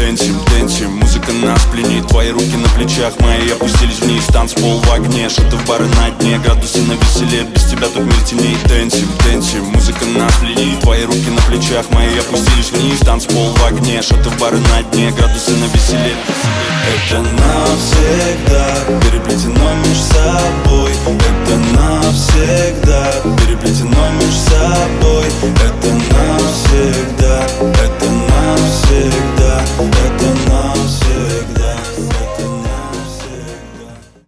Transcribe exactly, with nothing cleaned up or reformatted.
Дэнсим, дэнсим, музыка нас пленит. Твои руки на плечах мои опустились вниз. Танцпол в огне, шоты в бары на дне. Градусы на веселе, без тебя тут мир темней. Дэнсим, дэнсим, музыка нас пленит. Твои руки на плечах мои опустились вниз. Танцпол в огне, шоты в бары на дне. Градусы на веселе. Это навсегда переплетено меж собой. Это навсегда переплетено меж собой.